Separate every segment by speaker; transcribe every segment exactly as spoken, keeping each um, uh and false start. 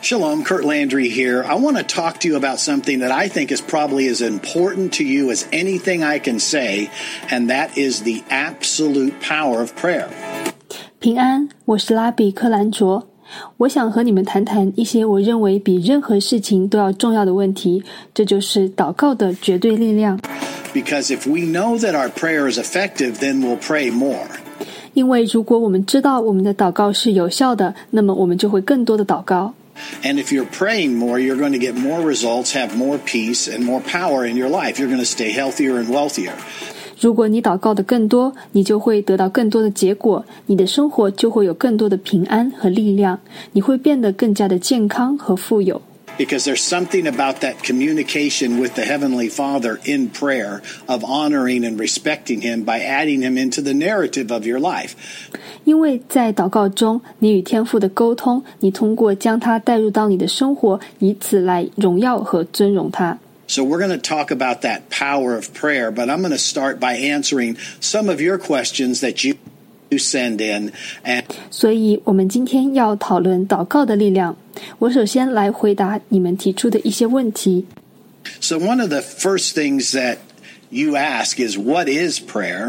Speaker 1: Shalom, Kurt Landry here. I want to talk to you about something that I think is probably as important to you as anything I can say, and that is the absolute power of prayer.
Speaker 2: 平安，我是拉比克兰卓。我想和你们谈谈一些我认为比任何事情都要重要的问题，这就是祷告的绝对力量。
Speaker 1: Because if we know that our prayer is effective, then we'll pray more.
Speaker 2: 因为如果我们知道我们的祷告是有效的，那么我们就会更多的祷告。
Speaker 1: And if you're praying more, you're going to get more results, have more peace, and more power in your life. You're going to stay healthier and wealthier.
Speaker 2: 如果你祷告的更多，你就会得到更多的结果，你的生活就会有更多的平安和力量，你会变得更加的健康和富有。
Speaker 1: Because there's something about that communication with the Heavenly Father in prayer of honoring and respecting Him by adding Him into the narrative of your life.
Speaker 2: 因为在祷告中，你与天父的沟通，你通过将他带入到你的生活，以此来荣耀和尊荣他。
Speaker 1: So we're going to talk about that power of prayer, but I'm going to start by answering some of your questions that you send in. And
Speaker 2: 所以我们今天要讨论祷告的力量。我首先来回答你们提出的一些问题。
Speaker 1: So one of the first things that you ask is, what is prayer?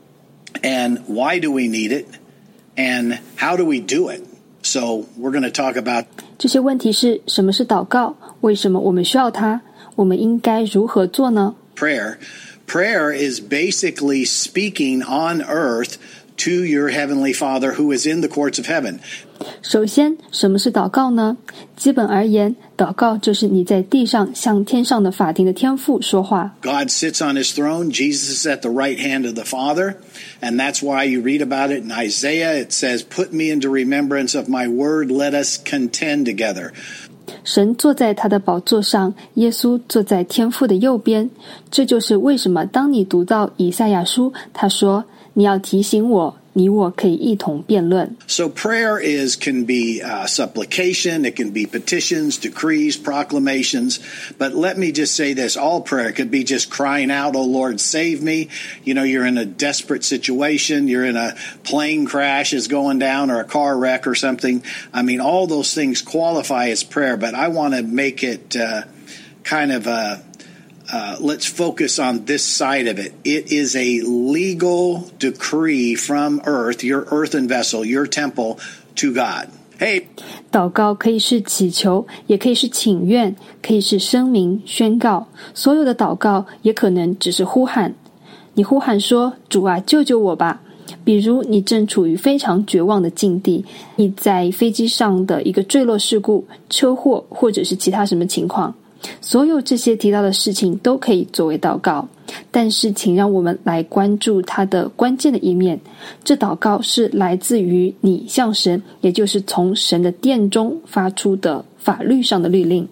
Speaker 1: And why do we need it? And how do we do it? So we're going to talk about
Speaker 2: 这些问题是什么是祷告？为什么我们需要它？我们应该如何做呢？
Speaker 1: prayer. Prayer is basically speaking on earth to your Heavenly Father who is in the courts of heaven.
Speaker 2: 首先，什么是祷告呢？基本而言，祷告就是你在地上向天上的法庭的天父说话。
Speaker 1: God sits on His throne. Jesus is at the right hand of the Father. And that's why you read about it in Isaiah. It says, "Put me into remembrance of my word. Let us contend together."
Speaker 2: 神坐在他的宝座上，耶稣坐在天父的右边。这就是为什么当你读到以赛亚书，他说，你要提醒我，你我可以一同辩论。
Speaker 1: So prayer is can be uh, supplication, it can be petitions, decrees, proclamations. But let me just say this, all prayer could be just crying out, "Oh Lord, save me." You know, you're in a desperate situation, you're in a plane crash is going down or a car wreck or something. I mean, all those things qualify as prayer, but I want to make it uh, kind of a Uh, let's focus on this side of it. It is a legal decree from earth, your earthen vessel, your temple, to God. Hey.
Speaker 2: 祷告可以是祈求，也可以是请愿，可以是声明、宣告。所有的祷告也可能只是呼喊。你呼喊说：“主啊，救救我吧！”比如你正处于非常绝望的境地，你在飞机上的一个坠落事故、车祸，或者是其他什么情况。所有这些提到的事情都可以作为祷告，但是请让我们来关注它的关键的一面。这祷告是来自于你向神，也就是从神的殿中发出的法律上的律令。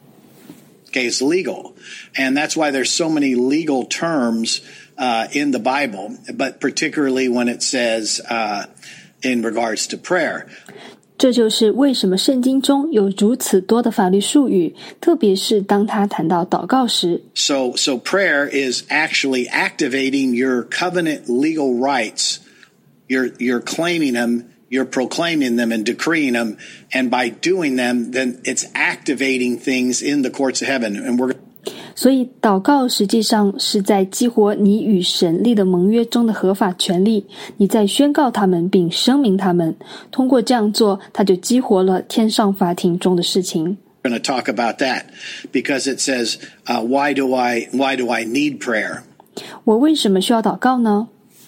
Speaker 1: Okay, it's legal. And that's why there's so many legal terms uh, in the Bible, but particularly when it says uh, in regards to prayer.
Speaker 2: 这就是为什么圣经中有如此多的法律术语，特别是当他谈到祷告时。
Speaker 1: So, so prayer is actually activating your covenant legal rights. You're, you're claiming them, you're proclaiming them and decreeing them. And by doing them, then it's activating things in the courts of heaven. And we're
Speaker 2: 所以祷告实际上是在激活你与神立的盟约中的合法权利，你在宣告他们并声明他们，通过这样做，它就激活了天上法庭中的事情。
Speaker 1: We're going to talk about that because it says, uh, why do I, why do I need prayer?
Speaker 2: 我为什么需要祷告呢？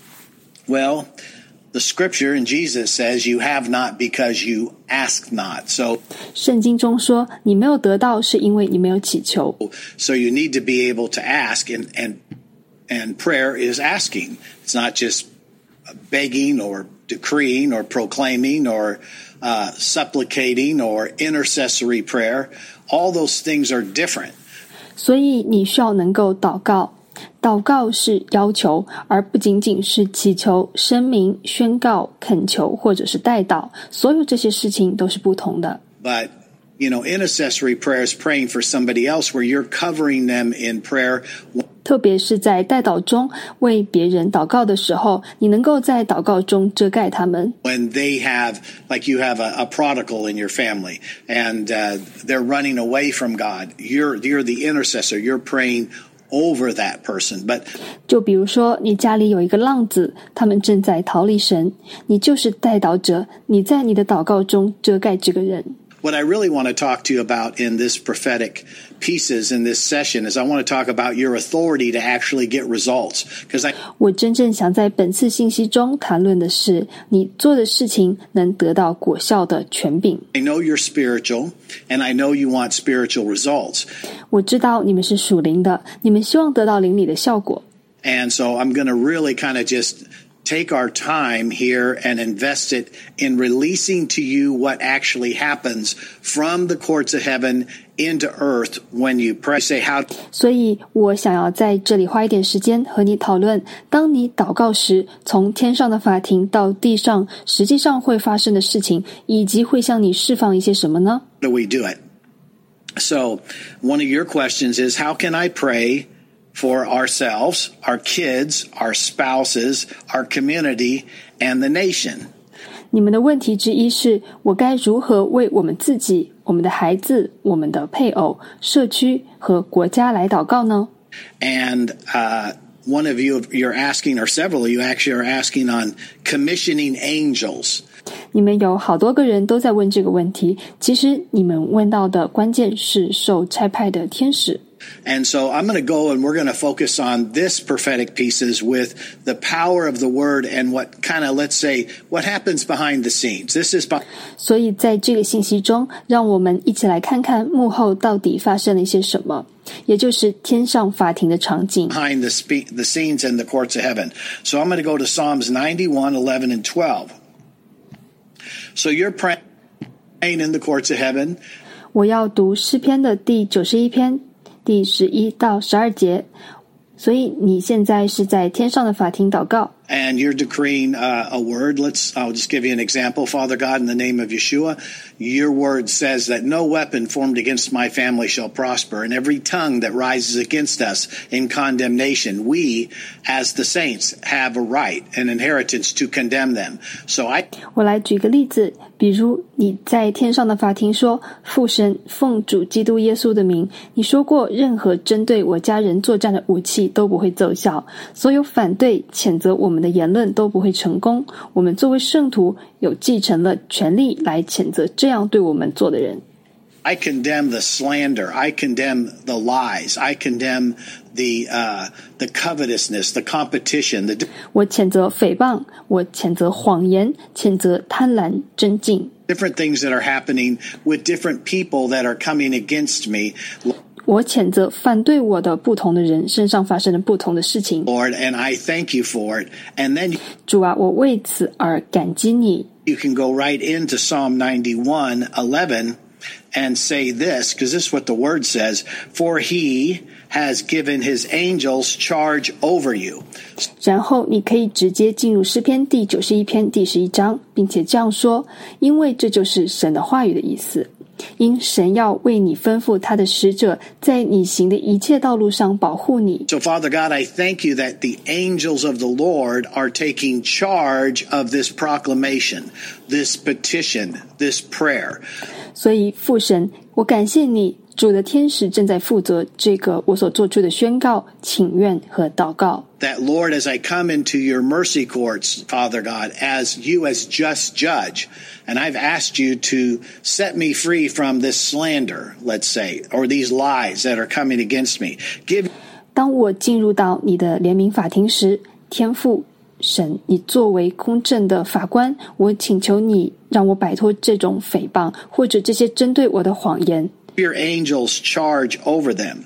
Speaker 1: Well, the scripture in Jesus says you have not because you ask not. So,
Speaker 2: 圣经中说，你没有得到是因为你没有祈求。
Speaker 1: so you need to be able to ask, and, and, and prayer is asking. It's not just begging or decreeing or proclaiming or uh, supplicating or intercessory prayer. All those things are different.
Speaker 2: 所以你需要能够祷告。祷告是要求，而不仅仅是祈求、声明、宣告、恳求或者是代祷，所有这些事情都是不同的。
Speaker 1: But, you know, intercessory prayer is praying for somebody else where you're covering them in prayer
Speaker 2: 特别是在代祷中为别人祷告的时候，你能够在祷告中遮盖他们。
Speaker 1: When they have, like you have a, a prodigal in your family and uh, they're running away from God, you're, you're the intercessor, you're praying over that person. But
Speaker 2: 就比如说你家里有一个浪子，他们正在逃离神，你就是代祷者，你在你的祷告中遮盖这个人。
Speaker 1: What I really want to talk to you about in this prophetic pieces in this session is I want to talk about your authority to actually get results. Because I
Speaker 2: 我真正想在本次信息中谈论的是你做的事情能得到果效的权柄。
Speaker 1: I know you're spiritual and I know you want spiritual results.
Speaker 2: 我知道你们是属灵的，你们希望得到灵里的效果。
Speaker 1: And so I'm going to really kind of just take our time here and invest it in releasing to you what actually happens from the courts of heaven into earth when you pray. Say how
Speaker 2: 所以我想要在这里花一点时间和你讨论，当你祷告时，从天上的法庭到地上，实际上会发生的事情，以及会向你释放一些什么呢？
Speaker 1: do we do it? So one of your questions is, how can I pray for ourselves, our kids, our spouses, our community, and the nation?
Speaker 2: 你们的问题之一是，我该如何为我们自己、我们的孩子、我们的配偶、社区和国家来祷告呢？
Speaker 1: And uh, one of you, you're asking, or several of you actually are asking on commissioning angels.
Speaker 2: 你们有好多个人都在问这个问题，其实你们问到的关键是受差派的天使。
Speaker 1: And so I'm going to go and we're going to focus on this prophetic pieces with the power of the word and what kind of, let's say, what happens behind the scenes. This is by-
Speaker 2: 所以在这个信息中，让我们一起来看看幕后到底发生了一些什么，也就是天上法庭的场景。
Speaker 1: behind the, spe- the scenes in the courts of heaven. So I'm going to go to Psalms ninety-one, eleven, and twelve. So you're praying in the courts of heaven.
Speaker 2: 我要读诗篇的第九十一篇第十一到十二节，所以你现在是在天上的法庭祷告。
Speaker 1: And you're decreeing uh, a word. Let's, I'll just give you an example. Father God, in the name of Yeshua, your word says that no weapon formed against my family shall prosper, and every tongue that rises against us in condemnation, we, as the saints, have a right, an inheritance to condemn them. So I,
Speaker 2: 我来举个例子，比如你在天上的法庭说，父神奉主基督耶稣的名，你说过任何针对我家人作战的武器都不会奏效，所有反对谴责我们的言论都不会成功，我们作为圣徒有继承了权利来谴责这样对我们做的人。
Speaker 1: I condemn the slander. I condemn the lies. I condemn the uh, the covetousness, the competition. The
Speaker 2: 我谴责诽谤，我谴责谎言，谴责贪婪争竞。
Speaker 1: different things that are happening with different people that are coming against me,
Speaker 2: 我谴责反对我的不同的人身上发生的不同的事情。
Speaker 1: Lord, and I thank you for it. And then
Speaker 2: 主啊，我为此而感激你。
Speaker 1: you can go right into Psalm ninety-one, eleven and say this, because this is what the word says, for he has given his angels charge over you.
Speaker 2: 然后你可以直接进入诗篇第九十一篇第十一章，并且这样说，因为这就是神的话语的意思。因神要为你吩咐他的使者，在你行的一切道路上保护你。
Speaker 1: So, Father God, I thank you that the angels of the Lord are taking charge of this proclamation, this petition, this prayer.
Speaker 2: 所以父神，我感谢你，主的天使正在负责这个我所做出的宣告、请愿和祷告。
Speaker 1: That, Lord, as I come into your mercy courts, Father God, as you as just judge, and I've asked you to set me free from this slander, let's say, or these lies that are coming against me. Give
Speaker 2: 当我进入到你的怜悯法庭时，天父神，你作为公正的法官，我请求你让我摆脱这种诽谤或者这些针对我的谎言。
Speaker 1: your angels charge over them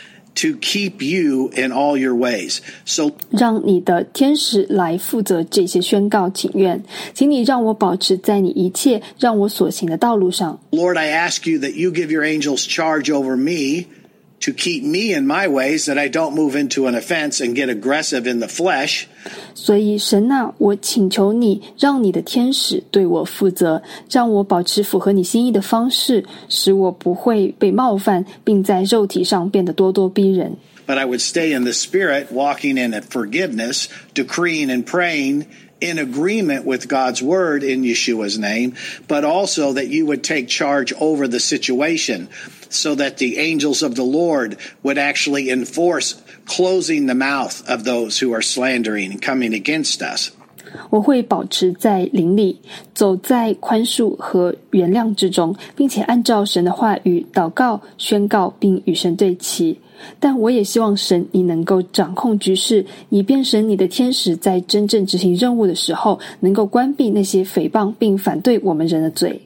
Speaker 1: to keep you in all your ways. So
Speaker 2: 让你的天使来负责这些宣告请愿，请你让我保持在你一切让我所行的道路上。
Speaker 1: Lord, I ask you that you give your angels charge over me to keep me in my ways, that I don't move into an offense and get aggressive in the flesh.
Speaker 2: 所以神啊，我请求你让你的天使对我负责，让我保持符合你心意的方式，使我不会被冒犯，并在肉体上变得咄咄逼人。
Speaker 1: but I would stay in the Spirit, walking in forgiveness, decreeing and praying in agreement with God's word in Yeshua's name, but also that you would take charge over the situation so that the angels of the Lord would actually enforce closing the mouth of those who are slandering and coming against us.
Speaker 2: 我会保持在灵里，走在宽恕和原谅之中，并且按照神的话语祷告、宣告，并与神对齐。但我也希望神你能够掌控局势，以便神你的天使在真正执行任务的时候，能够关闭那些诽谤并反对我们人的嘴。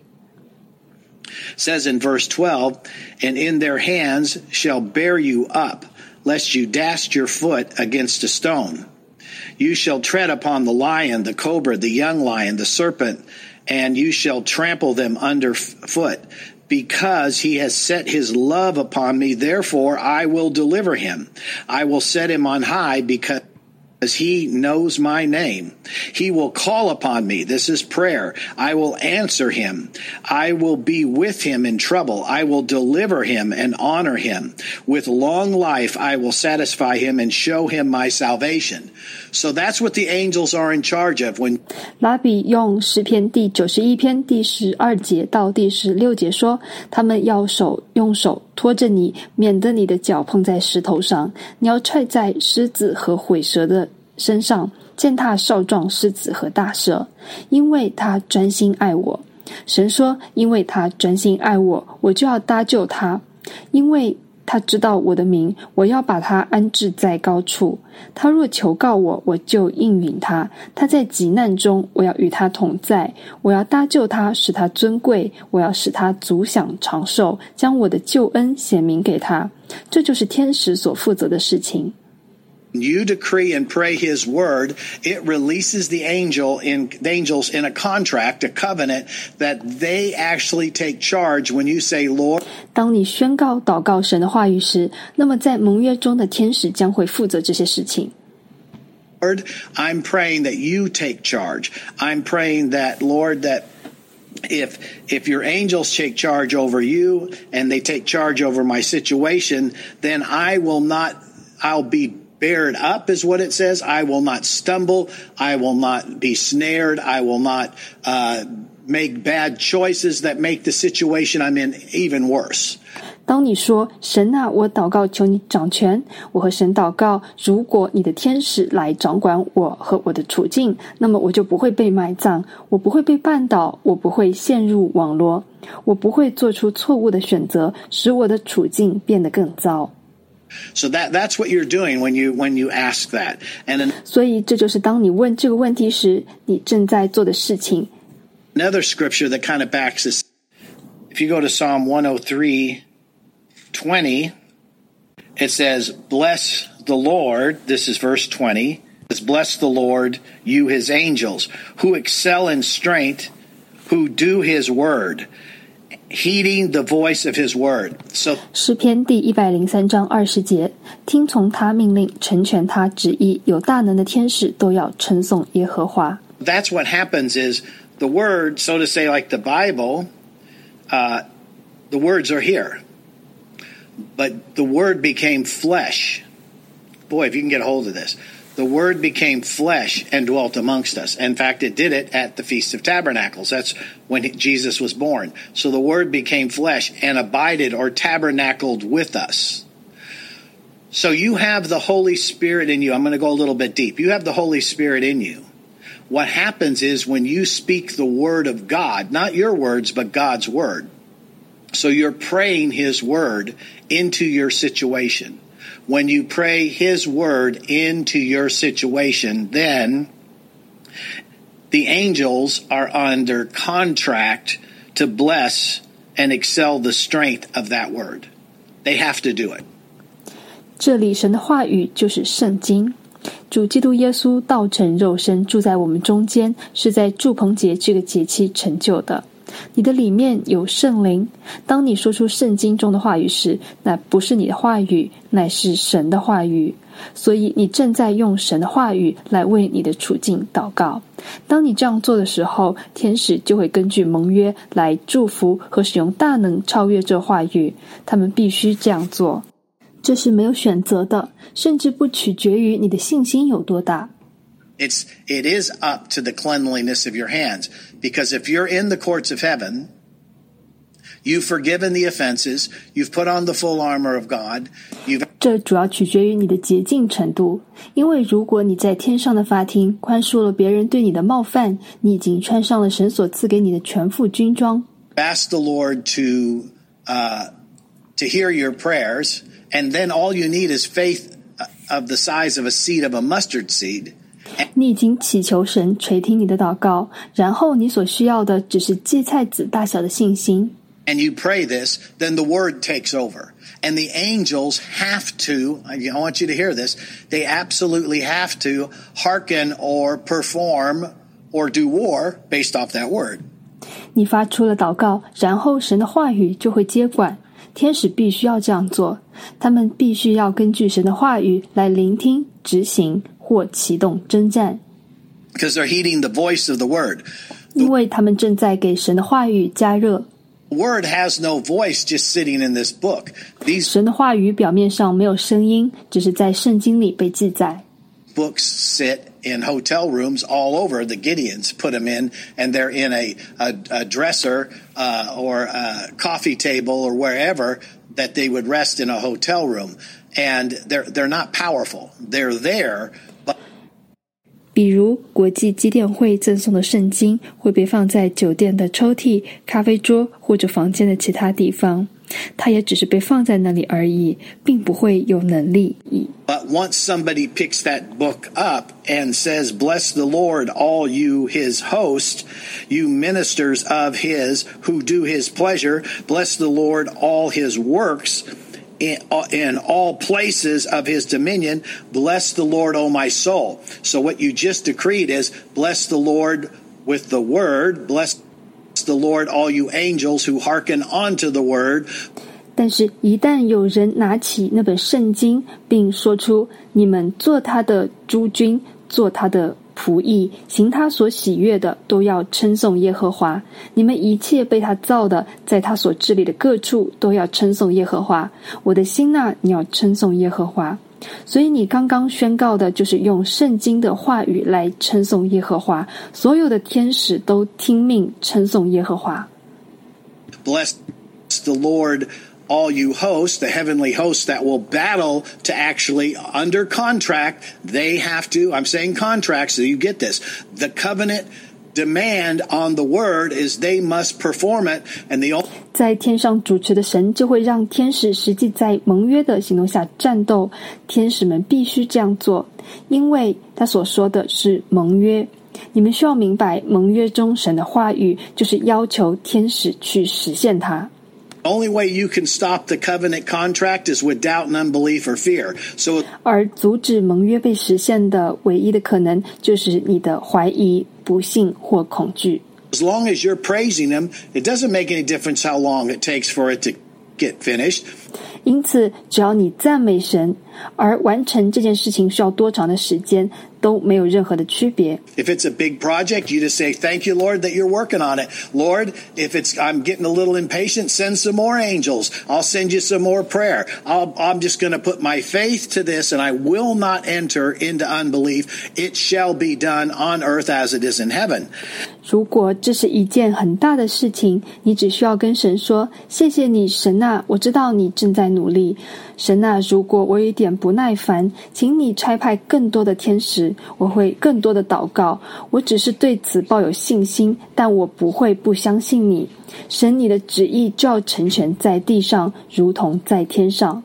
Speaker 1: Says in verse twelve, and in their hands shall bear you up, lest you dash your foot against a stone. You shall tread upon the lion, the cobra, the young lion, the serpent, and you shall trample them underfoot. Because he has set his love upon me, therefore I will deliver him. I will set him on high because he knows my name. He will call upon me. This is prayer. I will answer him. I will be with him in trouble. I will deliver him and honor him. With long life I will satisfy him and show him my salvation. So that's what the angels are in charge of. When
Speaker 2: 拉比用诗篇第九十一篇第十二节到第十六节说，他们要手用手拖着你，免得你的脚碰在石头上。你要踹在狮子和毁蛇的身上，践踏少壮狮子和大蛇，因为他专心爱我。神说，因为他专心爱我，我就要搭救他，因为他知道我的名，我要把他安置在高处。他若求告我，我就应允他。他在急难中，我要与他同在。我要搭救他，使他尊贵。我要使他足享长寿，将我的救恩显明给他。这就是天使所负责的事情。
Speaker 1: You decree and pray his word, it releases the angel in the angels in a contract, a covenant that they actually take charge when you say, Lord.
Speaker 2: 当你宣告祷告神的话语时，那么在盟约中的天使将会负责这些事情。
Speaker 1: Lord, I'm praying that you take charge. I'm praying that, Lord, that If if your angels take charge over you and they take charge over my situation, then I will not, I'll be bared up is what it says. I will not stumble. I will not be snared. I will not uh, make bad choices that make the situation I'm in even worse.
Speaker 2: 当你说神啊，我祷告求你掌权，我和神祷告，如果你的天使来掌管我和我的处境，那么我就不会被埋葬，我不会被绊倒，我不会陷入网罗，我不会做出错误的选择，使我的处境变得更糟。
Speaker 1: So that that's what you're doing when you when you ask that. And an,
Speaker 2: 所以这就是当你问这个问题时，你正在做的事情。
Speaker 1: Another scripture that kind of backs this. If you go to Psalm one oh three twenty, it says, "Bless the Lord." This is verse twenty. It says, "Bless the Lord, you his angels, who excel in strength, who do his word." Heeding the voice of his word. So
Speaker 2: 诗篇第一百零三章二十节，听从他命令，成全他旨意，有大能的天使都要称颂耶和华。
Speaker 1: That's what happens is the word, so to say, like the Bible, uh, the words are here. But the word became flesh. Boy, if you can get a hold of this. The word became flesh and dwelt amongst us. In fact, it did it at the Feast of Tabernacles. That's when Jesus was born. So the word became flesh and abided or tabernacled with us. So you have the Holy Spirit in you. I'm going to go a little bit deep. You have the Holy Spirit in you. What happens is when you speak the word of God, not your words, but God's word. So you're praying his word into your situation. When you pray his word into your situation, then the angels are under contract to bless and excel the strength of that word. They have to do it.
Speaker 2: 这里神的话语就是圣经。主基督耶稣道成肉身住在我们中间，是在住棚节这个节期成就的。你的里面有圣灵，当你说出圣经中的话语时，那不是你的话语，乃是神的话语。所以你正在用神的话语来为你的处境祷告。当你这样做的时候，天使就会根据盟约来祝福和使用大能超越这话语，他们必须这样做。 这是没有选择的，甚至不取决于你的信心有多大。
Speaker 1: It's, it is up to the cleanliness of your hands. Because if you're in the courts of heaven, you've forgiven the offenses, you've put on the full armor of God, you've...
Speaker 2: 这主要取决于你的洁净程度，因为如果你在天上的法庭宽恕了别人对你的冒犯，你已经穿上了神所赐给你的全副军装。
Speaker 1: Ask the Lord to, uh, to hear your prayers, and then all you need is faith of the size of a seed of a mustard seed.
Speaker 2: 你已经祈求神垂听你的祷告，然后你所需要的只是芥菜籽大小的信心。
Speaker 1: And you pray this, then the word takes over. And the angels have to, I want you to hear this, they absolutely have to hearken or perform or do war based off that word.
Speaker 2: 你发出了祷告，然后神的话语就会接管。天使必须要这样做，他们必须要根据神的话语来聆听、执行或启动征战。
Speaker 1: Because they're heeding the voice of the word.
Speaker 2: 因为他们正在给神的话语加热。
Speaker 1: The word has no voice just sitting in this book. These
Speaker 2: 神的话语表面上没有声音，只是在圣经里被记载。
Speaker 1: Books sit in hotel rooms all over. The Gideons put them in, and they're in a, a, a dresser uh, or a coffee table or wherever that they would rest in a hotel room. And they're they're not powerful. They're there, but
Speaker 2: 比如国际基甸会赠送的圣经会被放在酒店的抽屉、咖啡桌或者房间的其他地方，它也只是被放在那里而已，并不会有能力。
Speaker 1: But once somebody picks that book up and says, "Bless the Lord, all you his host, you ministers of his who do his pleasure. Bless the Lord, all his works." In, in all places of his dominion, bless the Lord, O my soul. So what you just decreed is, bless the Lord with the word, bless the Lord, all you angels who hearken unto the word.
Speaker 2: 但是一旦有人拿起那本圣经，并说出你们做他的诸军，做他的仆役，行他所喜悦的，都要称颂耶和华。你们一切被他造的，在他所治理的各处，都要称颂耶和华。我的心哪，你要称颂耶和华。所以你刚刚宣告的就是用圣经的话语来称颂耶和华，所有的天使都听命称颂耶和华。
Speaker 1: Bless the Lord, all you hosts, the heavenly hosts that will battle to actually, under contract, they have to, I'm saying contract, so you get this, the covenant demand on the word is they must perform it, and the only...
Speaker 2: 在天上主持的神就会让天使实际在盟约的行动下战斗，天使们必须这样做，因为他所说的是盟约。你们需要明白，盟约中神的话语就是要求天使去实现它。
Speaker 1: The only way you can stop the covenant contract is with doubt and unbelief or fear. So,
Speaker 2: 而阻止盟约被实现的唯一的可能，就是你的怀疑、不信或恐惧。
Speaker 1: as long as you're praising him, it doesn't make any difference how long it takes for it to get finished.
Speaker 2: 因此，只要你赞美神，而完成这件事情需要多长的时间，都没有任何的区别。
Speaker 1: If it's a big project, you just say, thank you, Lord, that you're working on it. Lord, if it's I'm getting a little impatient, send some more angels. I'll send you some more prayer. I'll, I'm just going to put my faith to this, and I will not enter into unbelief. It shall be done on earth as it is in heaven.
Speaker 2: 如果这是一件很大的事情，你只需要跟神说，谢谢你，神啊，我知道你正在努力。神啊，如果我有一点不耐烦，请你差派更多的天使，我会更多的祷告。我只是对此抱有信心，但我不会不相信你。神，你的旨意就要成全在地上，如同在天上。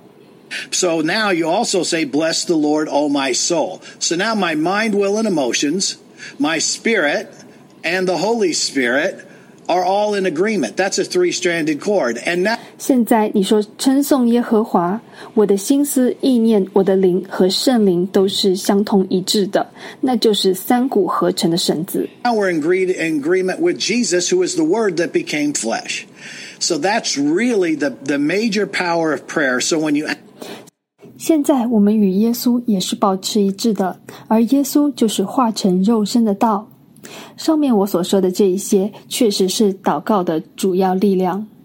Speaker 1: So now you also say, bless the Lord, O my soul. So now my mind, will, and emotions, my spirit, and the Holy Spirit are all in agreement. That's a three-stranded cord. And now,
Speaker 2: 现在你说称颂耶和华，我的心思意念，我的灵和圣灵都是相同一致的，那就是三股合成的绳子。
Speaker 1: now we're in agreement with Jesus, who is the Word that became flesh. So that's really the, the major power of prayer. So when you...
Speaker 2: 现在我们与耶稣也是保持一致的，而耶稣就是化成肉身的道。上面我所说的这一些，确实是祷告的主要力量。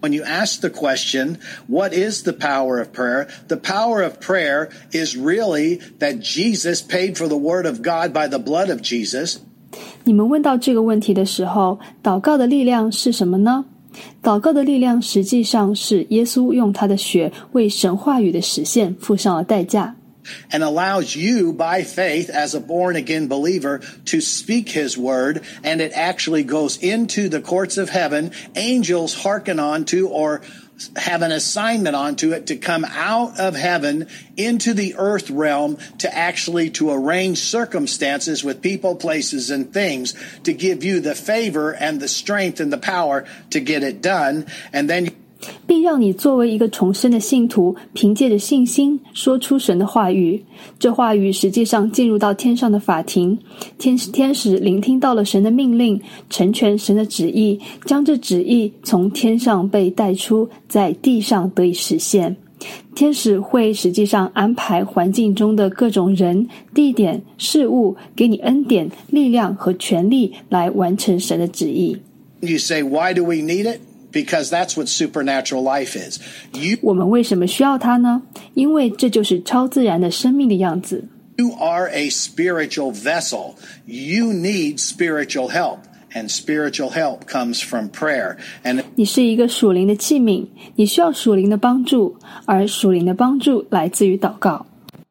Speaker 1: When you ask the question, what is the power of prayer? The power of prayer is really that Jesus paid for the word of God by the blood of Jesus.
Speaker 2: 你们问到这个问题的时候，祷告的力量是什么呢？祷告的力量实际上是耶稣用他的血为神话语的实现付上了代价。
Speaker 1: And allows you by faith as a born-again believer to speak his word, and it actually goes into the courts of heaven. Angels hearken on to or have an assignment onto it to come out of heaven into the earth realm to actually to arrange circumstances with people, places, and things to give you the favor and the strength and the power to get it done. And then
Speaker 2: 并让你作为一个重生的信徒，凭借着信心说出神的话语。这话语实际上进入到天上的法庭，天天使聆听到了神的命令，成全神的旨意，将这旨意从天上被带出，在地上得以实现。天使会实际上安排环境中的各种人、地点、事物，给你恩典、力量和权力来完成神的旨意。
Speaker 1: You say, why do we need it?Because that's what supernatural life is. You,
Speaker 2: 我们为什么需要它呢？因为这就是超自然的生命的样子。
Speaker 1: You are a spiritual vessel. You need spiritual help. And spiritual help comes from prayer. And
Speaker 2: 你是一个属灵的器皿，你需要属灵的帮助，而属灵的帮助来自于祷告。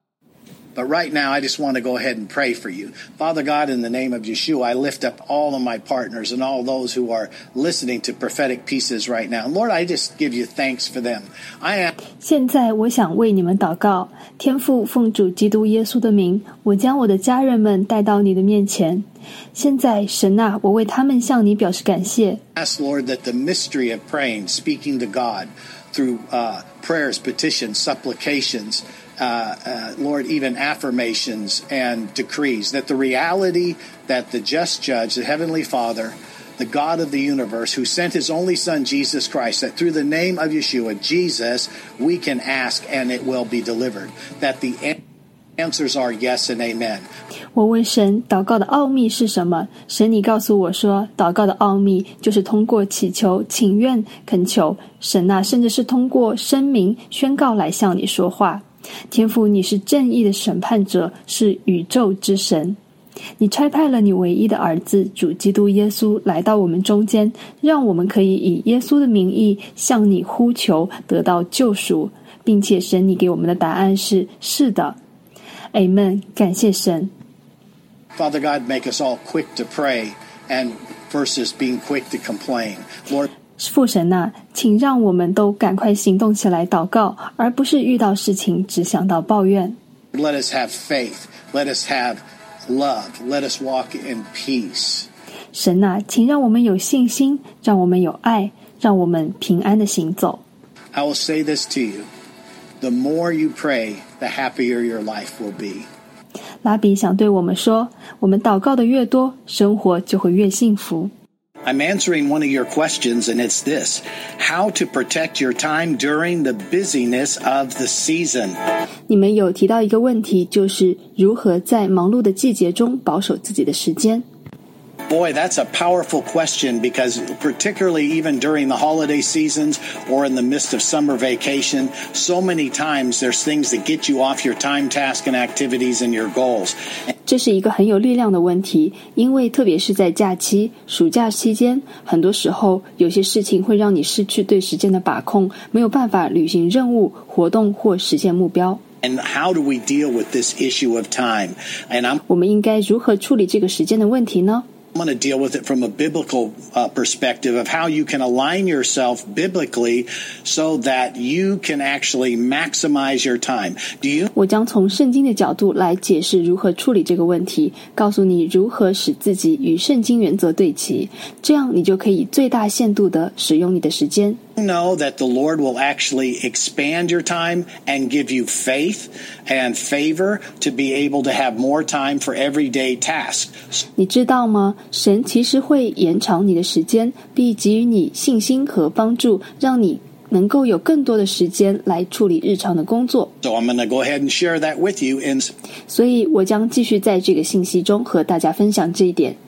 Speaker 1: But right now, I just want to go ahead and pray for you. Father God, in the name of Yeshua, I lift up all of my partners and all those who are listening to prophetic pieces right now. Lord, I just give you thanks for them. I am.
Speaker 2: 现在我想为你们祷告，天父奉主基督耶稣的名，我将我的家人们带到你的面前。现在，神啊，我为他们向你表示感谢。
Speaker 1: Ask, Lord, that the mystery of praying, speaking to God through uh, prayers, petitions, supplications, Uh, uh, Lord, even affirmations and decrees, that the reality that the just judge, the Heavenly Father, the God of the universe, who sent his only Son, Jesus Christ, that through the name of Yeshua, Jesus, we can ask and it will be delivered, that the answers are yes and amen.
Speaker 2: 我问神，祷告的奥秘是什么？神你告诉我说，祷告的奥秘就是通过祈求、请愿、恳求，神啊，甚至是通过声明、宣告来向你说话。天父，你是正义的审判者，是宇宙之神。你差派了你唯一的儿子主基督耶稣来到我们中间，让我们可以以耶稣的名义向你呼求，得到救赎，并且神你给我们的答案是是的。Amen， 感谢神。
Speaker 1: Father God, make us all quick to pray and versus being quick to complain. Lord,
Speaker 2: 父神啊，请让我们都赶快行动起来祷告，而不是遇到事情只想到抱怨。
Speaker 1: Let us have faith. Let us have love. Let us walk in peace.
Speaker 2: 神啊，请让我们有信心，让我们有爱，让我们平安的行走。
Speaker 1: I will say this to you. The more you pray, the happier your life will be.
Speaker 2: 拉比想对我们说，我们祷告的越多，生活就会越幸福。
Speaker 1: I'm answering one of your questions, and it's this: how to protect your time during the busyness of the season.
Speaker 2: 你们有提到一个问题，就是如何在忙碌的季节中保守自己的时间。
Speaker 1: Boy, that's a powerful question, because particularly even during the holiday seasons or in the midst of summer vacation, so many times there's things that get you off your time, task, and activities and your goals.
Speaker 2: 这是一个很有力量的问题，因为特别是在假期、暑假期间，很多时候有些事情会让你失去对时间的把控，没有办法履行任务、活动或实现目标。
Speaker 1: And how do we deal with this issue of time? And I'm
Speaker 2: 我们应该如何处理这个时间的问题呢？
Speaker 1: I'm going to deal with it from a biblical uh, perspective of how you can align yourself biblically so that you can actually maximize your time. Do you?
Speaker 2: 我将从圣经的角度来解释如何处理这个问题，告诉你如何使自己与圣经原则对齐，这样你就可以最大限度地使用你的时间。
Speaker 1: Know that the Lord will actually expand your time and give you faith and favor to be able to have more time for everyday tasks.
Speaker 2: 你知道吗？神其实会延长你的时间，并给予你信心和帮助，让你能够有更多的时间来处理日常的工作。
Speaker 1: So I'm going to go ahead and share that with you. In...
Speaker 2: 所以我将继续在这个信息中和大家分享这一点。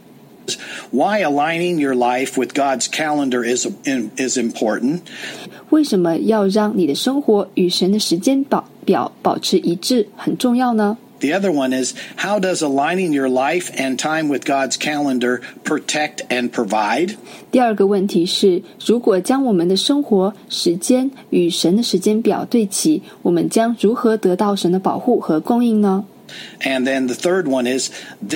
Speaker 1: Why aligning your life with God's calendar is, is important.
Speaker 2: 为什么要让你的生活与神的时间表保持一致很重要呢？
Speaker 1: The other one is, how does aligning your life and time with God's calendar protect and provide?
Speaker 2: 第二个问题是，如果将我们的生活时间与神的时间表对齐，我们将如何得到神的保护和供应呢？
Speaker 1: And then the third one is,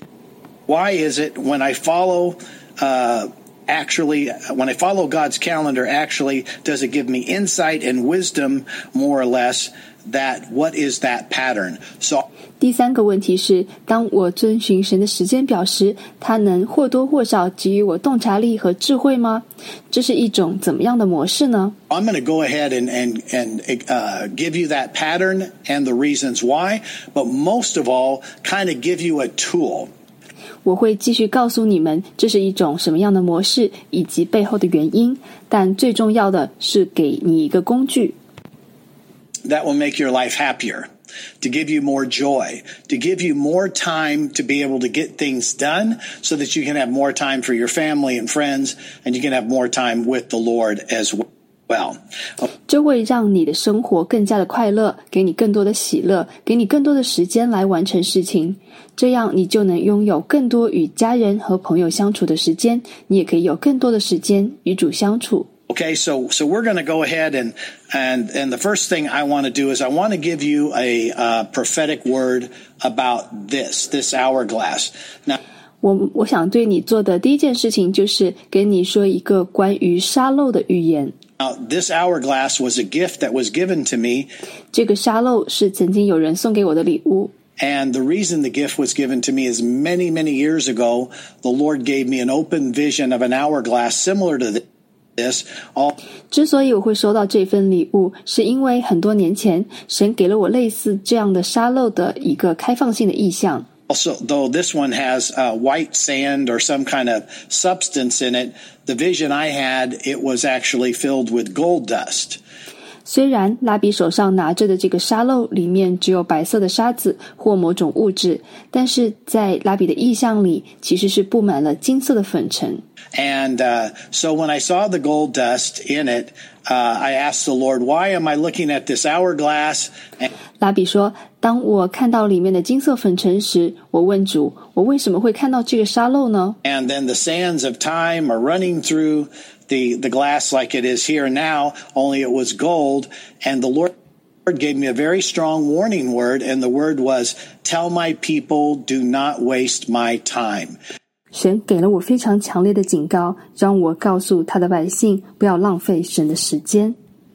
Speaker 1: why is it when I follow uh, actually, when I follow God's calendar, actually, does it give me insight and wisdom, more or less, that what is that pattern? So,
Speaker 2: 第三个问题是，当我遵循神的时间表时，它能或多或少给予我洞察力和智慧吗？这是一种怎么样的模式呢？
Speaker 1: I'm going to go ahead and, and, and uh, give you that pattern and the reasons why, but most of all, kind of give you a tool.
Speaker 2: 我会继续告诉你们这是一种什么样的模式以及背后的原因，但最重要的是给你一个工具。
Speaker 1: That will make your life happier, to give you more joy, to give you more time to be able to get things done so that you can have more time for your family and friends, and you can have more time with the Lord as well.
Speaker 2: 这会让你的生活更加的快乐，给你更多的喜乐，给你更多的时间来完成事情，这样你就能拥有更多与家人和朋友相处的时间，你也可以有更多的时间与主相处。
Speaker 1: Okay, so so we're going to go ahead and and and the first thing I want to do is I want to give you a uh, prophetic word about this this hourglass. Now,
Speaker 2: 我我想对你做的第一件事情就是跟你说一个关于沙漏的预言。
Speaker 1: Now, this hourglass was a gift that was given to me.
Speaker 2: 这个沙漏是曾经有人送给我的礼物。
Speaker 1: And the reason the gift was given to me is many, many years ago, the Lord gave me an open vision of an hourglass similar to this. All
Speaker 2: 之所以我会收到这份礼物，是因为很多年前，神给了我类似这样的沙漏的一个开放性的意象。
Speaker 1: Also, though this one has uh, white sand or some kind of substance in it, the vision I had, it was actually filled with gold dust.
Speaker 2: 虽然拉比手上拿着的这个沙漏里面只有白色的沙子或某种物质，但是在拉比的意象里其实是布满了金色的粉尘。
Speaker 1: And uh, so when I saw the gold dust in it, uh, I asked the Lord, why am I looking at this hourglass? And
Speaker 2: 拉比说，当我看到里面的金色粉尘时，我问主，我为什么会看到这个沙漏呢？
Speaker 1: And then the sands of time are running through the, the glass like it is here now, only it was gold. And the Lord gave me a very strong warning word, and the word was, tell my people, do not waste my time.
Speaker 2: 神给了我非常强烈的警告，让我告诉他的百姓不要浪费神的时间。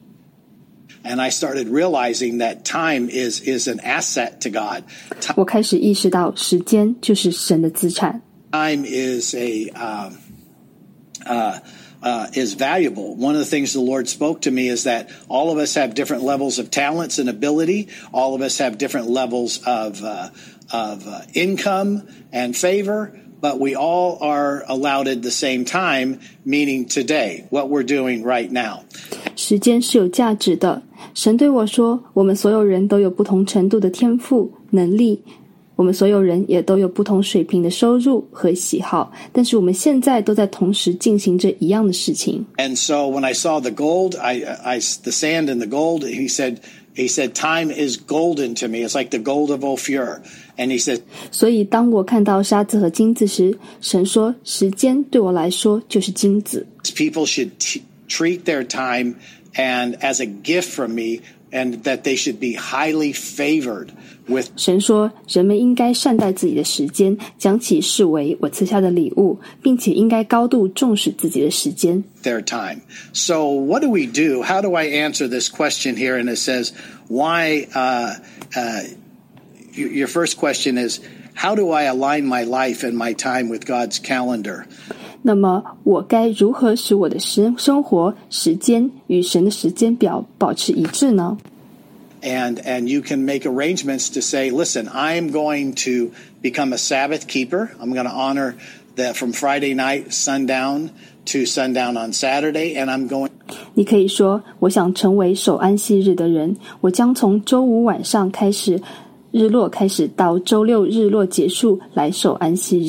Speaker 1: And I started realizing that time is, is an asset to God.
Speaker 2: 我开始意识到时间就是神的资产。
Speaker 1: Time is a, uh, uh, uh, is valuable. One of the things the Lord spoke to me is that all of us have different levels of talents and ability. All of us have different levels of, uh, of uh, income and favor. But we all are allowed at the same time, meaning today, what we're doing right now.
Speaker 2: 时间是有价值的。神对我说，我们所有人都有不同程度的天赋、能力，我们所有人也都有不同水平的收入和喜好，但是我们现在都在同时进行着一样的事情。
Speaker 1: And so when I saw the gold, I, I, the sand and the gold, he said, he said, time is golden to me. It's like the gold of Ophir. And he said,
Speaker 2: 所以当我看到沙子和金子时，神说，时间对我来说就是金子。
Speaker 1: people should t- treat their time and as a gift from me, and that they should be highly favored with
Speaker 2: 神说，人们应该善待自己的时间，将其视为我赐下的礼物，并且应该高度重视自己的时间。
Speaker 1: their time. So what do we do? How do I answer this question here? And it says, why, uh, uh, your first question is, how do I align my life and my time with God's calendar?
Speaker 2: 那么我该如何使我的生生活时间与神的时间表保持一致呢？
Speaker 1: And and you can make arrangements to say, listen, I'm going to become a Sabbath keeper. I'm going to honor that from Friday night sundown to sundown on Saturday, and I'm going.
Speaker 2: 你可以说，我想成为守安息日的人，我将从周五晚上开始，日落开始到周六日落结束来守安息日。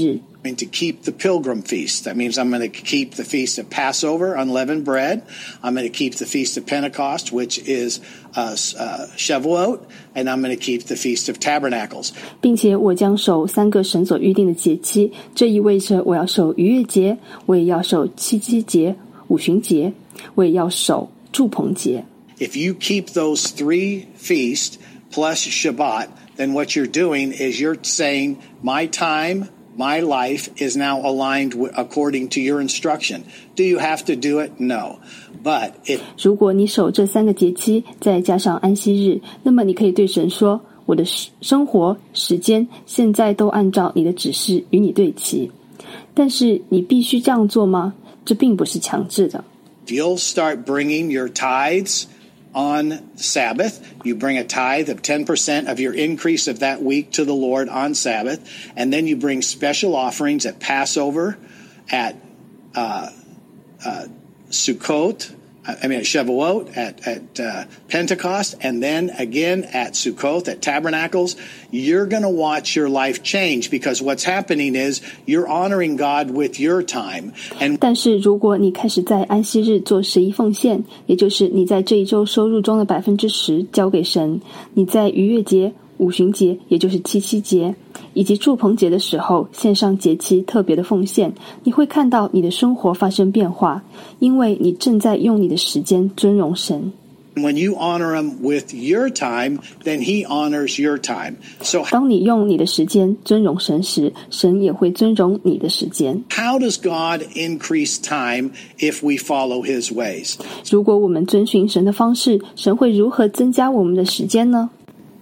Speaker 1: going to keep the Pilgrim Feast. That means I'm going to keep the Feast of Passover, unleavened bread. I'm going to keep the Feast of Pentecost, which is uh, uh, Shavuot, and I'm going to keep the Feast of Tabernacles.
Speaker 2: 并且我将守三个神所预定的节期，这意味着我要守逾越节，我也要守七七节、五旬节，我也要守住棚节。
Speaker 1: If you keep those three feasts plus Shabbat, then what you're doing is you're saying, my time, my life is now aligned w- according to your instruction. Do you have to do it? No. But if
Speaker 2: 如果你守这三个节期，再加上安息日，那么你可以对神说，我的生活时间现在都按照你的指示与你对齐。但是你必须这样做吗？这并不是强制的。
Speaker 1: you'll start bringing your tithes on Sabbath, you bring a tithe of ten percent of your increase of that week to the Lord on Sabbath, and then you bring special offerings at Passover, at uh, uh, Sukkot, I mean at Shavuot, at, at uh, Pentecost, and then again at Sukkot, at Tabernacles. You're going to watch your life change because what's happening is you're honoring God with your time. And
Speaker 2: 但是如果你开始在安息日做十一奉献，也就是你在这一周收入中的百分之十交给神，你在逾越节、五旬节，也就是七七节，以及住棚节的时候献上节期特别的奉献，你会看到你的生活发生变化，因为你正在用你的时间尊荣神。
Speaker 1: When you honor him with your time, then he honors your time. So
Speaker 2: 当你用你的时间尊荣神时，神也会尊荣你的时间。
Speaker 1: how does God increase time if we follow his ways?
Speaker 2: 如果我们遵循神的方式，神会如何增加我们的时间呢？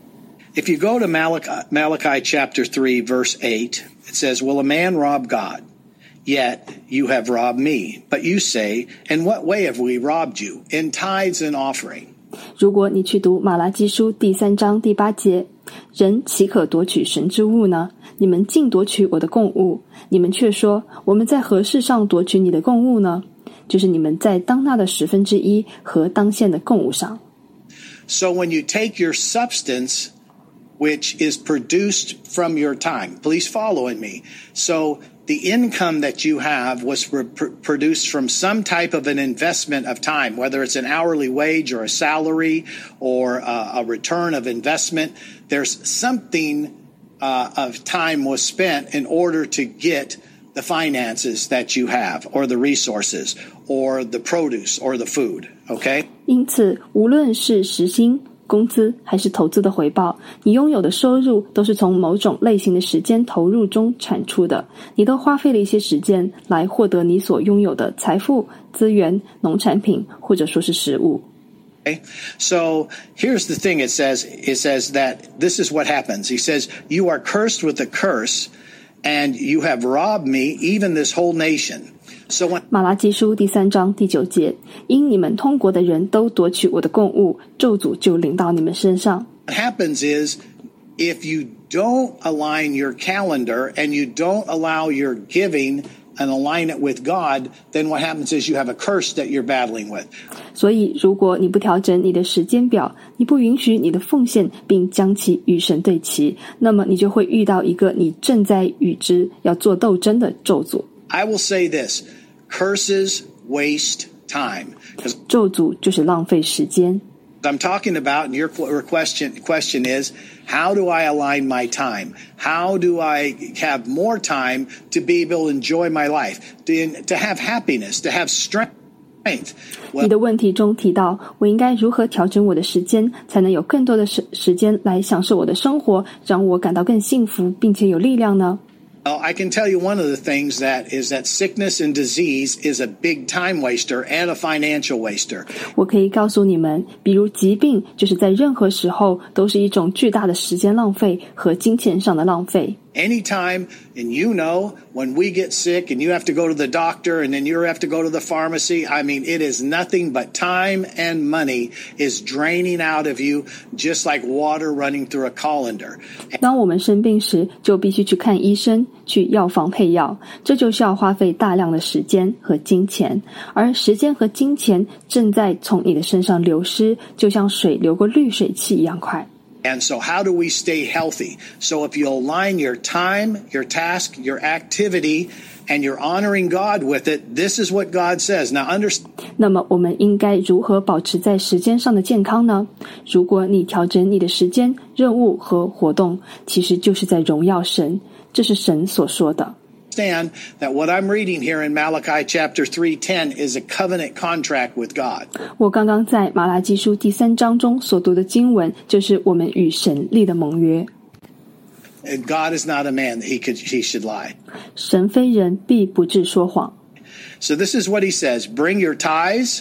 Speaker 1: If you go to Malachi, Malachi chapter three, verse eight, it says, Will a man rob God? Yet you have robbed me. But you say, In what way have we robbed you? In tithes and offering.
Speaker 2: 如果你去读马拉基书第三章第八节，人岂可夺取神之物呢？你们竟夺取我的供物，你们却说，我们在何事上夺取你的供物呢？就是你们在当纳的十分之一和当献的供物上。
Speaker 1: So when you take your substance, which is produced from your time, please follow me. So the income that you have was pr- produced from some type of an investment of time, whether it's an hourly wage or a salary or uh, a return of investment. There's something uh, of time was spent in order to get the finances that you have or the resources or the produce or the food, okay?
Speaker 2: 因此，无论是时薪、工资还是投资的回报，你拥有的收入都是从某种类型的时间投入中产出的，你都花费了一些时间来获得你所拥有的财富、资源、农产品或者说是食物。
Speaker 1: Okay. So here's the thing it says, it says that this is what happens. He says, you are cursed with a curse and you have robbed me, even this whole nation. So when
Speaker 2: 马拉基书第三章第九节，因你们通国的人都夺取我的供物，咒诅就临到你们身上。
Speaker 1: what happens is if you don't align your calendar and you don't allow your giving and align it with God, then what happens is you have a curse that you're battling with.
Speaker 2: 所以如果你不调整你的时间表，你不允许你的奉献并将其与神对齐，那么你就会遇到一个你正在与之要做斗争的咒诅。
Speaker 1: I will say this, curses waste time.
Speaker 2: 咒诅就是浪费时间。
Speaker 1: I'm talking about, and your question, question is, how do I align my time? How do I have more time to be able to enjoy my life, to, to have happiness, to have strength? Well,
Speaker 2: 你的问题中提到，我应该如何调整我的时间，才能有更多的时时间来享受我的生活，让我感到更幸福，并且有力量呢？
Speaker 1: Well, I can tell you one of the things that is that sickness and disease is a big time waster and a financial waster.
Speaker 2: 我可以告诉你们，比如疾病，就是在任何时候都是一种巨大的时间浪费和金钱上的浪费。
Speaker 1: Anytime, and you know, when we get sick and you have to go to the doctor and then you have to go to the pharmacy, I mean, it is nothing but time and money is draining out of you just like water running through a colander.
Speaker 2: 当我们生病时，就必须去看医生，去药房配药，这就需要花费大量的时间和金钱，而时间和金钱正在从你的身上流失，就像水流过滤水器一样快。
Speaker 1: And so how do we stay healthy? So if you align your time, your task, your activity, and you're honoring God with it, this is what God says. Now understand.
Speaker 2: 那么我们应该如何保持在时间上的健康呢？如果你调整你的时间、任务和活动，其实就是在荣耀神，这是神所说的。
Speaker 1: Understand that what I'm reading here in Malachi chapter three ten is a covenant contract with God.
Speaker 2: 我刚刚在马拉基书第三章中所读的经文，就是我们与神立的盟约。
Speaker 1: And God is not a man that he could he should lie.
Speaker 2: 神非人，必不致说谎。
Speaker 1: So this is what he says: Bring your tithes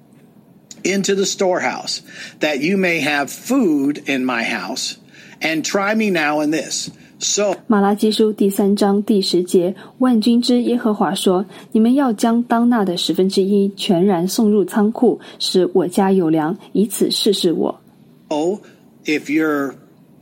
Speaker 1: into the storehouse, that you may have food in my house, and try me now in this. So,
Speaker 2: 马拉基书第三章第十节，万军之耶和华说：你们要将当纳的十分之一全然送入仓库，使我家有粮，以此试试我。
Speaker 1: Oh, if you're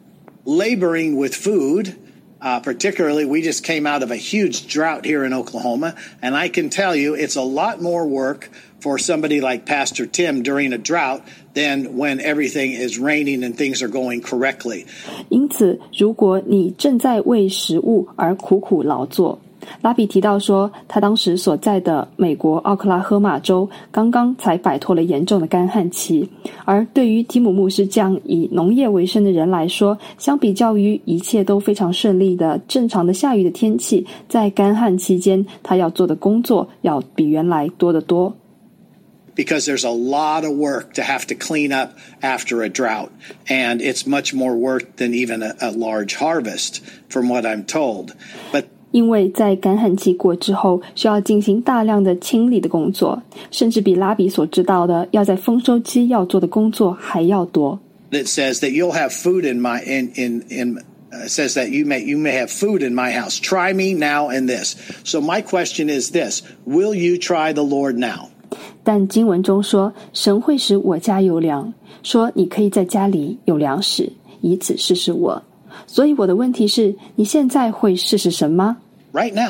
Speaker 1: laboring with food, uh, particularly we just came out of a huge drought here in Oklahoma, and I can tell you it's a lot more work for somebody like Pastor Tim during a drought than when everything is raining and things are going correctly.
Speaker 2: 因此，如果你正在为食物而苦苦劳作，拉比提到说，他当时所在的美国奥克拉荷马州刚刚才摆脱了严重的干旱期，而对于提姆牧师这样以农业为生的人来说，相比较于一切都非常顺利的正常的下雨的天气，在干旱期间他要做的工作要比原来多得多。
Speaker 1: Because there's a lot of work to have to clean up after a drought. And it's much more work than even a, a large harvest, from what I'm told. But
Speaker 2: 因为在干旱期过之后，需要进行大量的清理的工作，甚至比拉比所知道的要在丰收期要做的工作还要多。
Speaker 1: It says that you'll have food in my in in in uh, says that you may you may have food in my house. Try me now in this. So my question is this: Will you try the Lord now?
Speaker 2: 但经文中说，神会使我家有粮，说你可以在家里有粮食，以此试试我。所以我的问题是，你现在会试试神吗？
Speaker 1: Right now.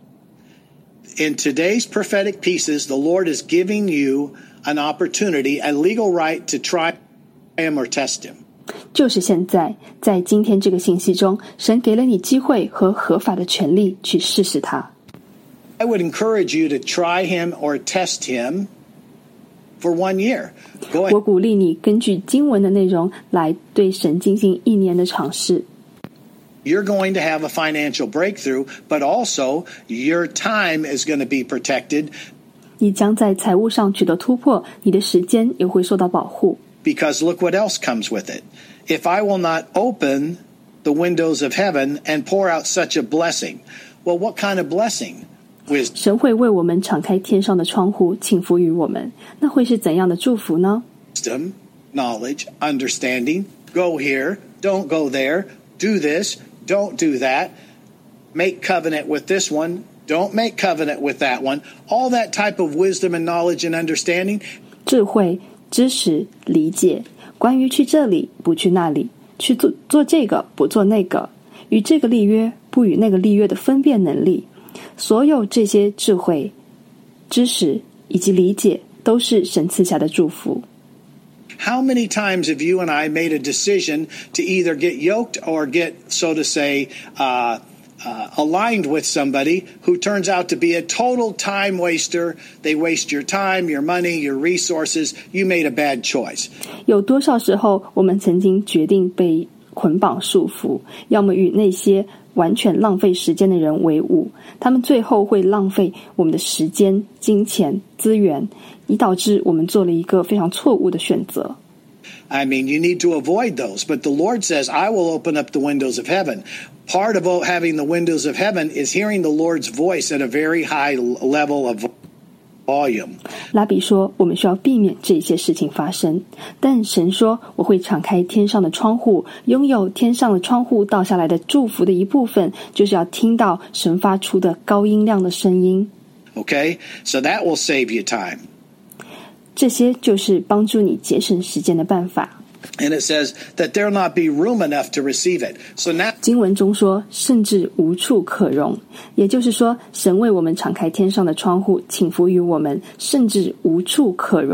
Speaker 1: In today's prophetic pieces, the Lord is giving you an opportunity, a legal right to try him or test him.
Speaker 2: 就是现在，在今天这个信息中，神给了你机会和合法的权利去试试他。
Speaker 1: I would encourage you to try him or test him for one year. Go ahead.
Speaker 2: 我鼓励你根据经文的内容来对神进行一年的尝试。
Speaker 1: You're going to have a financial breakthrough, but also your time is going to be protected.
Speaker 2: 你将在财务上取得突破，你的时间也会受到保护。
Speaker 1: Because look what else comes with it. If I will not open the windows of heaven and pour out such a blessing, well, what kind of blessing?
Speaker 2: 神会为我们敞开天上的窗户，倾福于我们，那会是怎样的祝福呢？
Speaker 1: Wisdom, knowledge, understanding. Go here, don't go there. Do this, don't do that. Make covenant with this one, don't make covenant with that one. All that type of wisdom and knowledge and understanding.
Speaker 2: 智慧、知识、理解，关于去这里不去那里，去做做这个不做那个，与这个立约不与那个立约的分辨能力。所有这些智慧、知识以及理解都是神赐下的祝福。
Speaker 1: How many times have you and I made a decision to either get yoked or get, so to say, uh, uh, aligned with somebody who turns out to be a total time waster? They waste your time, your money, your resources. You made a bad choice.
Speaker 2: 有多少时候我们曾经决定被捆绑束缚，要么与那些完全浪费时间的人为伍，他们最后会浪费我们的时间、金钱、资源，以导致我们做了一个非常错误的选择。
Speaker 1: I mean, you need to avoid those. But the Lord says, I will open up the windows of heaven. Part of having the windows of heaven is hearing the Lord's voice at a very high level of volume.
Speaker 2: 拉比说，我们需要避免这些事情发生。但神说，我会敞开天上的窗户，拥有天上的窗户倒下来的祝福的一部分，就是要听到神发出的高音量的声音。
Speaker 1: Okay? So that will save you time.
Speaker 2: 这些就是帮助你节省时间的办法。
Speaker 1: And it says that there'll not be room enough to receive it. So now,
Speaker 2: 经文中说，甚至无处可容，也就是说，神为我们敞开天上的窗户，倾福于我们，甚至无处可容。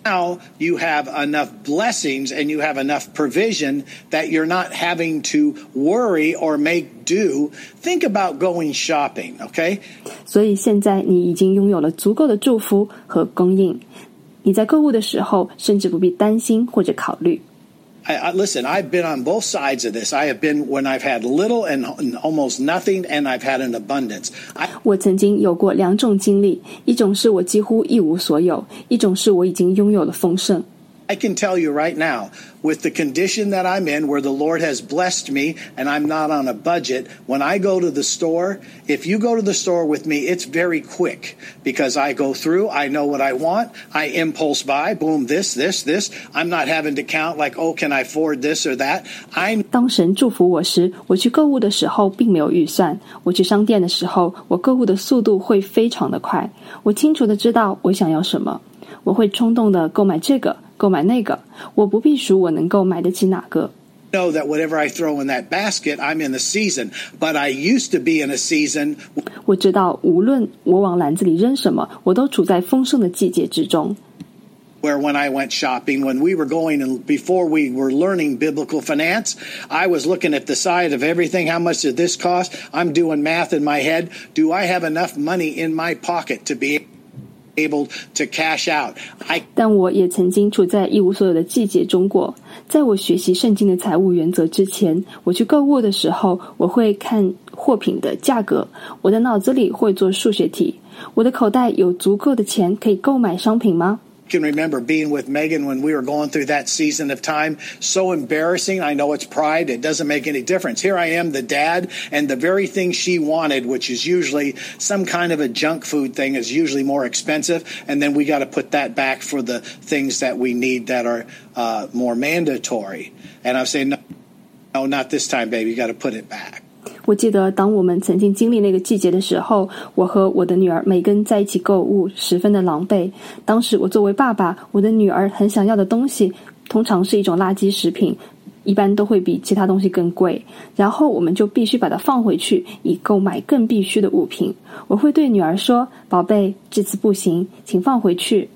Speaker 1: Now you have enough blessings and you have enough provision that you're not having to worry or make do. Think about going shopping, okay?
Speaker 2: 所以现在你已经拥有了足够的祝福和供应，你在购物的时候甚至不必担心或者考虑。
Speaker 1: I, I, listen, I've been on both sides of this. I have been when I've had little and, and almost nothing, and I've had an abundance. I,
Speaker 2: 我曾经有过两种经历，一种是我几乎一无所有，一种是我已经拥有了丰盛。
Speaker 1: I can tell you right now, with the condition that I'm in, where the Lord has blessed me and I'm not on a budget, when I go to the store, if you go to the store with me, it's very quick because I go through, I know what I want, I impulse buy, boom, this, this, this. I'm not having to count like, oh, can I afford this or that? I
Speaker 2: 当神祝福我时，我去购物的时候并没有预算。我去商店的时候，我购物的速度会非常的快。我清楚的知道我想要什么，我会冲动的购买这个。购买那个，我不必数我能够买得起哪个。
Speaker 1: know that whatever I throw in that basket, I'm in the season. But I used to be in a season.
Speaker 2: 我知道，无论我往篮子里扔什么，我都处在丰盛的季节之中。
Speaker 1: Where when I went shopping, when we were going and before we were learning biblical finance, I was looking at the side of everything. How much did this cost? I'm doing math in my head. Do I have enough money in my pocket to be able to cash out? I
Speaker 2: 但我也曾经处在一无所有的季节中过。在我学习圣经的财务原则之前，我去购物的时候，我会看货品的价格，我的脑子里会做数学题。我的口袋有足够的钱可以购买商品吗？
Speaker 1: can remember being with Megan when we were going through that season of time. So embarrassing. I know it's pride. It doesn't make any difference. Here I am, the dad, and the very thing she wanted, which is usually some kind of a junk food thing, is usually more expensive. And then we got to put that back for the things that we need that are uh, more mandatory. And I'm saying, no, no, not this time, baby. You got to put it back.
Speaker 2: 我记得当我们曾经经历那个季节的时候，我和我的女儿梅根在一起购物，十分的狼狈。当时我作为爸爸，我的女儿很想要的东西通常是一种垃圾食品，一般都会比其他东西更贵，然后我们就必须把它放回去，以购买更必须的物品。我会对女儿说，宝贝，这次不行，请放回去。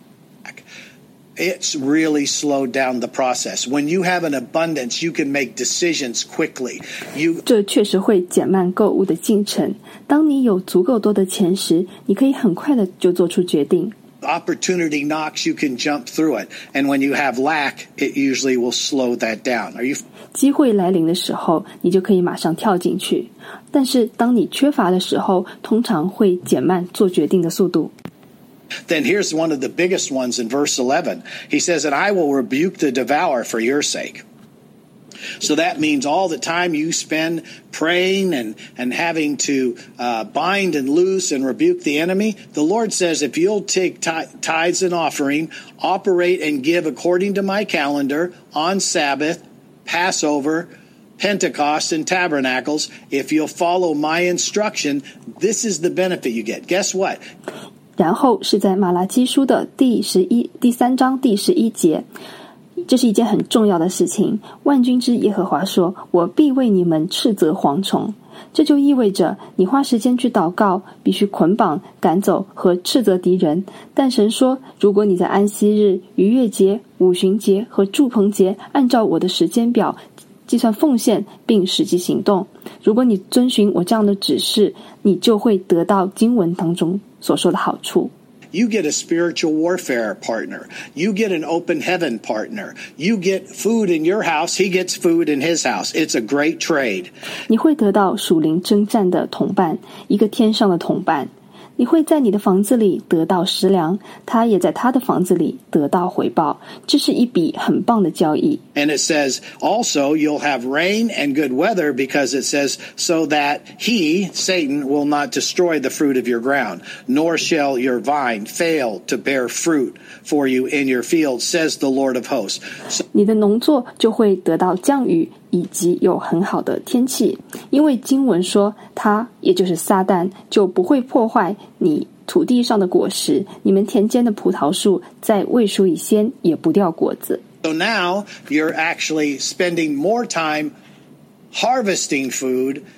Speaker 1: It's really slowed down the process. When you have an abundance, you can make decisions quickly. You
Speaker 2: 这确实会减慢购物的进程。当你有足够多的钱时，你可以很快的就做出决定。
Speaker 1: Opportunity knocks, you can jump through it. And when you have lack, it usually will slow that down. Are you?
Speaker 2: 机会来临的时候，你就可以马上跳进去。但是当你缺乏的时候，通常会减慢做决定的速度。
Speaker 1: Then here's one of the biggest ones in verse eleven. He says, and I will rebuke the devourer for your sake. So that means all the time you spend praying and, and having to uh, bind and loose and rebuke the enemy. The Lord says, if you'll take tithes and offering, operate and give according to my calendar on Sabbath, Passover, Pentecost, and Tabernacles, if you'll follow my instruction, this is the benefit you get. Guess what?
Speaker 2: 然后是在马拉基书的第十一第三章第十一节，这是一件很重要的事情。万军之耶和华说：“我必为你们斥责蝗虫。”这就意味着你花时间去祷告，必须捆绑、赶走和斥责敌人。但神说，如果你在安息日、逾越节、五旬节和住棚节，按照我的时间表计算奉献并实际行动，如果你遵循我这样的指示，你就会得到经文当中所说的好处。
Speaker 1: You get a spiritual warfare partner. You get an open heaven partner. You get food in your house. He gets food in his house. It's a great trade.
Speaker 2: 你会得到属灵征战的同伴，一个天上的同伴。你会在你的房子里得到食粮，他也在他的房子里得到回报。这是一笔很棒的交易。
Speaker 1: And it says, also, you'll have rain and good weather because it says, so that he, Satan, will not destroy the fruit of your ground, nor shall your vine fail to bear fruit for you in your field, says the Lord of hosts. So,
Speaker 2: 你的农作就会得到降雨，以及有很好的天气，因为经文说他也就是撒旦就不会破坏你土地上的果实，你们田间的葡萄树在未熟以先也不掉果子。
Speaker 1: so now you're actually spending more time harvesting food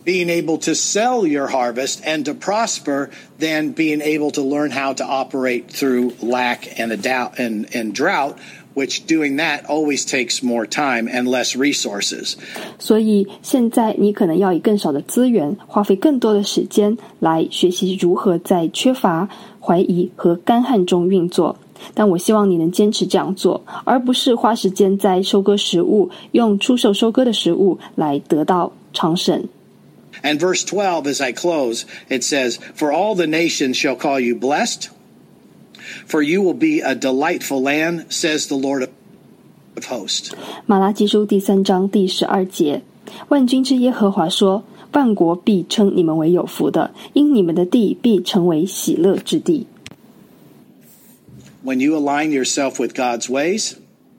Speaker 1: being able to sell your harvest and to prosper than being able to learn how to operate through lack and, a doubt, and, and drought, which doing that always takes more time and less resources.
Speaker 2: 所以现在你可能要以更少的资源，花费更多的时间来学习如何在缺乏、怀疑和干旱中运作。但我希望你能坚持这样做，而不是花时间在收割食物，用出售收割的食物来得到昌盛。
Speaker 1: And verse twelve, as I close, it says, For all the nations shall call you blessed, for you will be a delightful land, says the Lord of hosts.
Speaker 2: 马拉基书第三章第十二节，万军之耶和华说，万国必称你们为有福的，因你们的地必成为喜乐之地。
Speaker 1: When you align yourself with God's ways,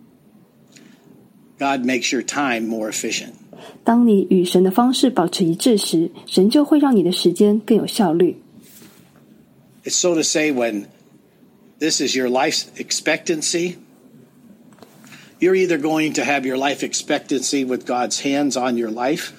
Speaker 1: God makes your time more efficient.
Speaker 2: 当你与神的方式保持一致时，神就会让你的时间更有效率。
Speaker 1: It's so to say, when this is your life expectancy, you're either going to have your life expectancy with God's hands on your life,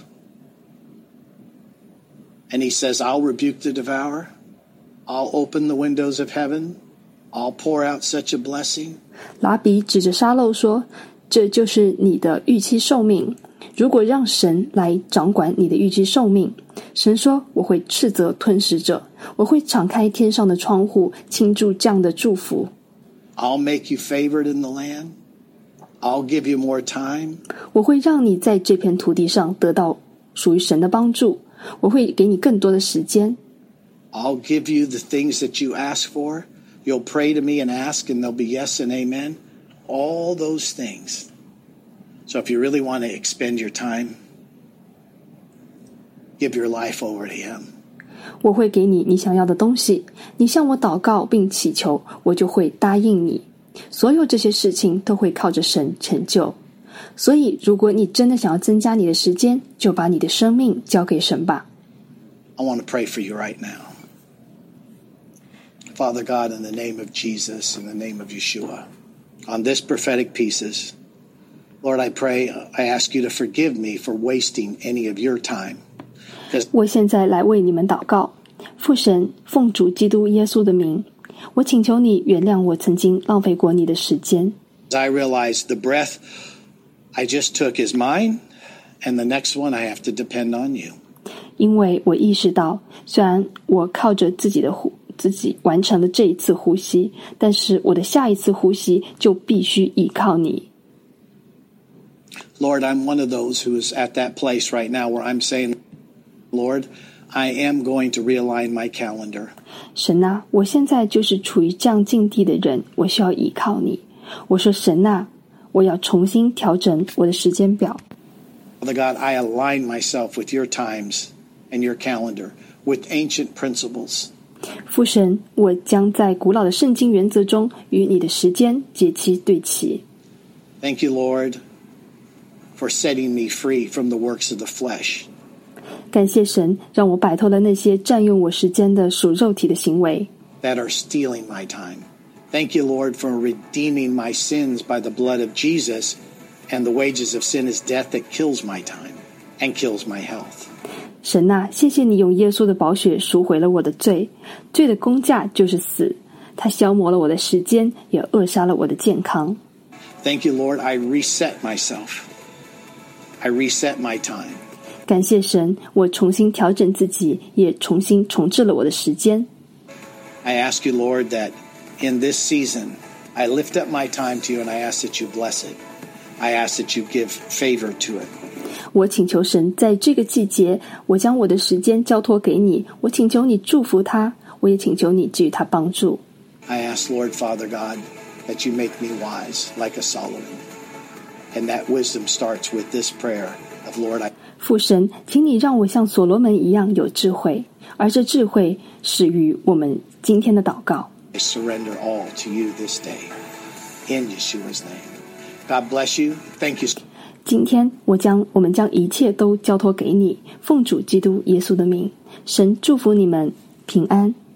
Speaker 1: and he says, I'll rebuke the devourer, I'll open the windows of heaven,I'll pour out such a blessing.
Speaker 2: 拉比指着沙漏说，这就是你的预期寿命。如果让神来掌管你的预期寿命，神说，我会斥责吞噬者，我会敞开天上的窗户，倾注这样的祝福。
Speaker 1: I'll make you favored in the land. I'll give you more time.
Speaker 2: 我会让你在这片土地上得到属于神的帮助，我会给你更多的时间。
Speaker 1: I'll give you the things that you ask for.You'll pray to me and ask, and there'll be yes and amen. All those things. So if you really want to expend your time, give your life over to him.
Speaker 2: 我会给你你想要的东西，你向我祷告并祈求，我就会答应你。所有这些事情都会靠着神成就。所以如果你真的想要增加你的时间，就把你的生命交给神吧。
Speaker 1: I want to pray for you right now.Father God, in the name of Jesus, in the name of Yeshua, on this prophetic pieces, Lord, I pray, I ask you to forgive me for wasting any of your time.
Speaker 2: 我现在来为你们祷告，父神，奉主基督耶稣的名，我请求你原谅我曾经浪费过你的时间。
Speaker 1: I realize the breath I just took is mine, and the next one I have to depend on you.
Speaker 2: 因为我意识到，虽然我靠着自己的呼自己完成了这一次呼吸，但是我的下一次呼吸就必须依靠你。
Speaker 1: Lord, I'm one of those who is at that place right now where I'm saying, Lord, I am going to realign my calendar.
Speaker 2: 神啊，我现在就是处于这样境地的人，我需要依靠你。我说，神啊，我要重新调整我的时间表。
Speaker 1: Father God, I align myself with your times and your calendar, with ancient principles.
Speaker 2: 父神，我将在古老的圣经原则中与你的时间节期对齐。
Speaker 1: Thank you, Lord, for setting me free from the works of the flesh.
Speaker 2: 感谢神，让我摆脱了那些占用我时间的属肉体的行为。
Speaker 1: That are stealing my time. Thank you, Lord, for redeeming my sins by the blood of Jesus, and the wages of sin is death that kills my time and kills my health.
Speaker 2: 神啊，谢谢你用耶稣的宝血赎回了我的罪，罪的工价就是死，它消磨了我的时间，也扼杀了我的健康。
Speaker 1: Thank you, Lord, I reset myself. I reset my time.
Speaker 2: 感谢神，我重新调整自己，也重新重置了我的时间。
Speaker 1: I ask you, Lord, that in this season, I lift up my time to you and I ask that you bless it. I ask that you give favor to it.
Speaker 2: 我请求神，在这个季节，我将我的时间交托给你，我请求你祝福他，我也请求你给予他帮助。
Speaker 1: I ask, Lord, Father God, that you make me wise like a Solomon. And that wisdom starts with this prayer of, Lord, I...
Speaker 2: 父神，请你让我像所罗门一样有智慧，而这智慧始于我们今天的祷告。
Speaker 1: I surrender all to you this day. In Yeshua's name. God bless you. Thank you.
Speaker 2: 今天我将我们将一切都交托给你，奉主基督耶稣的名，神祝福你们平安。